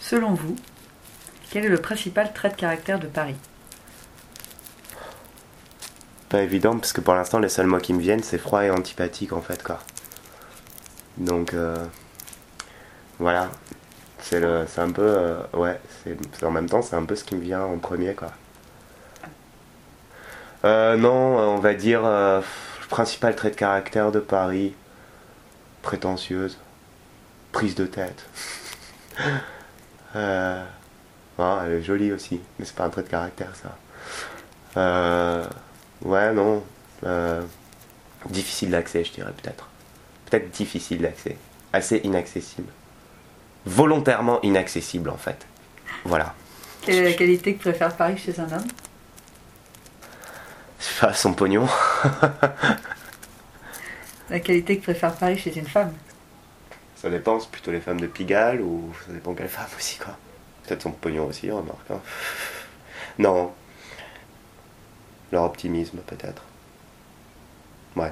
Selon vous, quel est le principal trait de caractère de Paris? Pas évident parce que pour l'instant les seuls mots qui me viennent c'est froid et antipathique en fait quoi. Donc voilà, c'est un peu ouais, en même temps c'est un peu ce qui me vient en premier quoi. Non, on va dire le principal trait de caractère de Paris, prétentieuse, prise de tête. Elle est jolie aussi, mais c'est pas un trait de caractère ça. Ouais, non. Difficile d'accès, je dirais peut-être. Peut-être difficile d'accès. Assez inaccessible. Volontairement inaccessible en fait. Voilà. Quelle est la qualité que préfère Paris chez un homme? Je sais pas, son pognon. La qualité que préfère Paris chez une femme? Ça dépend, c'est plutôt les femmes de Pigalle ou ça dépend quelle femme aussi quoi. Peut-être son pognon aussi, remarque. Hein. Non. Leur optimisme peut-être. Ouais.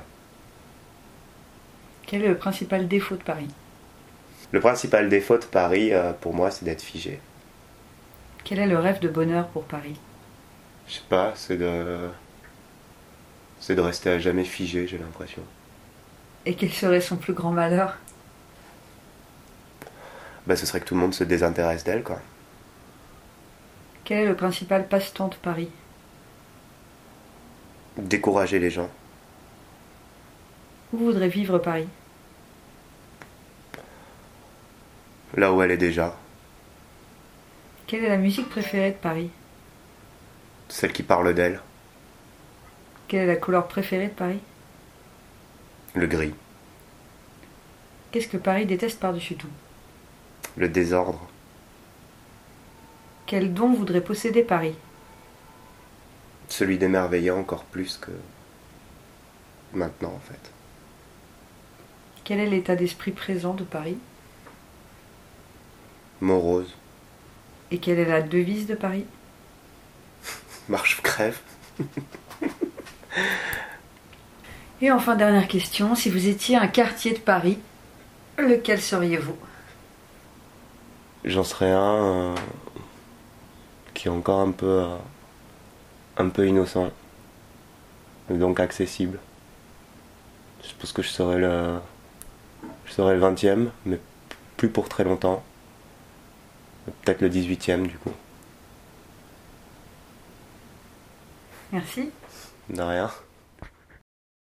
Quel est le principal défaut de Paris? Le principal défaut de Paris, pour moi, c'est d'être figé. Quel est le rêve de bonheur pour Paris? Je sais pas, c'est de rester à jamais figé, j'ai l'impression. Et quel serait son plus grand malheur? Bah, ce serait que tout le monde se désintéresse d'elle, quoi. Quel est le principal passe-temps de Paris? Décourager les gens. Où voudrait vivre Paris? Là où elle est déjà. Quelle est la musique préférée de Paris? Celle qui parle d'elle. Quelle est la couleur préférée de Paris? Le gris. Qu'est-ce que Paris déteste par-dessus tout? Le désordre. Quel don voudrait posséder Paris? Celui d'émerveiller encore plus que maintenant, en fait. Quel est l'état d'esprit présent de Paris? Morose. Et quelle est la devise de Paris? Marche ou crève. Et enfin, dernière question, si vous étiez un quartier de Paris, lequel seriez-vous? J'en serais un qui est encore un peu innocent. Et donc accessible. Je pense que je serais le 20e, mais plus pour très longtemps. Peut-être le 18e du coup. Merci. De rien.